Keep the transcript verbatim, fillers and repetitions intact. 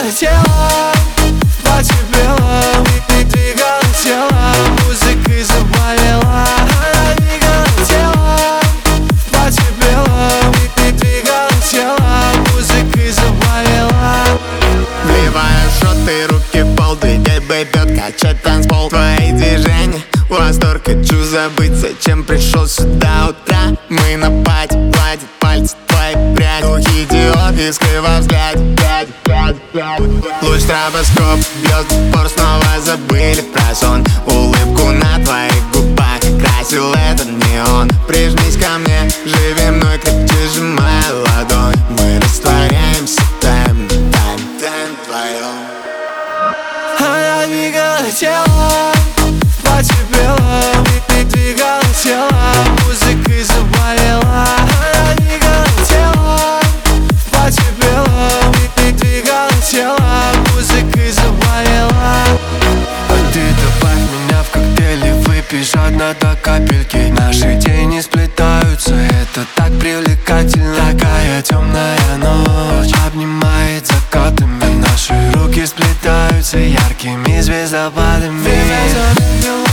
телом, платье белом, и двигала телом, музыкой заболела. Она двигала телом, платье белом, и двигала телом, музыкой заболела. Вливая шоты, руки в пол, двигай, бьет, качать танцпол. Твои движения, восторг, хочу забыть, зачем пришел сюда утра. Мы на пати, гладит пальцы твои пряди. Духи Диор, искры во взгляде. Луч стробоскоп бьет в упор, снова забыли про сон. Улыбку на твоих губах красил этот неон. Прижмись ко мне, живи мной, крепче сжимая ладонь. Мы растворяемся в тайм, тайм, тайм вдвоем. Она двигала телом, платье белом, и двигала телом, музыкой заболела. Она двигала телом, платье белом, и двигала телом, музыкой заболела. А ты добавь меня в коктейль и выпей жадно до капельки. Наши тени сплетаются, это так привлекательно. Такая темная ночь обнимает закатами. Наши руки сплетаются яркими звездопадами.